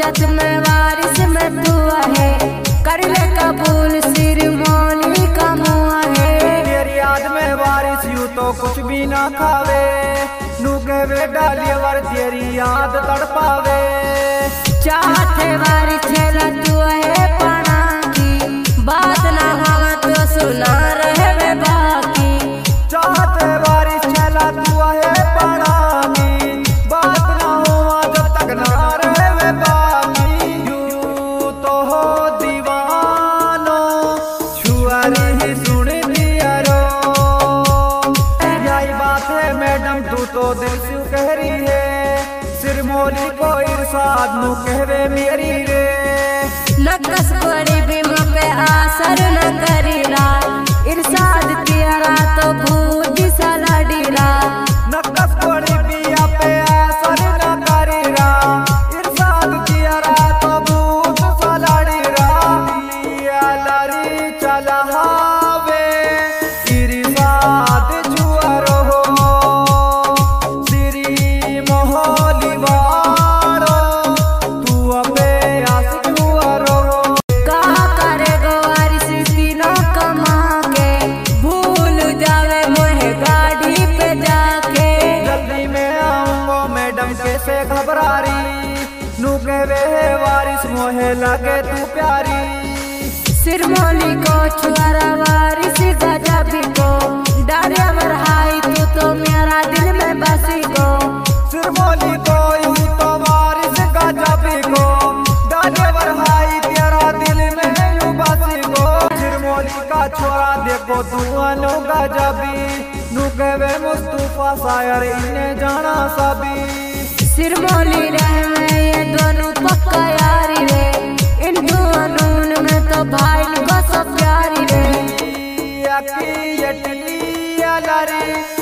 सोचत में वारिस में तू है, कर ले कबूल सिर मोली का मुआ है। तेरी याद में वारिस यूं तो कुछ भी ना खावे, नू कहवे डालिए वर तेरी याद तड़पावे। चाहते वारिस छेला तू है पना की, बात ना हवा तो सुना रहे वे बाकी। चाहते वारिस छेला तू है पना की, बात ना हुआ जब तक ना रहे वे बाकी। यूं तो हो दीवानो छुआरी ही सुन दिया रो, यही बात है मैडम तू तो दिल से कह रही है, सिर मोली को इरशाद नू कहवे मेरी रे। नकस कोड़ी बिम पे आसर न करीला, इरशाद तेरा तो भूत सा लड़ीला। नकस कोड़ी बिया पे आसर न करीला, इरशाद तेरा तो भूत सा लड़ीला। लिया लड़ी चला हावे इरशाद जुआरो हो, सिरी मोहली वारो तू अबे आशिक जुआरो हो। कहा करे वारिस तीनों कमा के, भूल जावे मोहे गाड़ी पे जाके। जल्दी में आऊंगा मैडम कैसे घबरा रही, नू कहवे है वारिस मोहे लगे तू प्यारी। सिर मोली को छुआरा वारिस गजबी को, डारिया मरहाई तू तो मेरा दिल में बसी को। सिर मोली को यूं तो वारिस गजबी को, डाले बरहाई तेरा दिल में यूं बसी को। सिर मोली का छोरा देखो तू अनु गजबी, नू कहवे मुस्तफा शायर इन्हें जाना सभी। सिर मोली रह में ये दोनों पक्का यारी रे, इन दोनों में तो भाई को सब प्यारी रे। यकी यटी लरी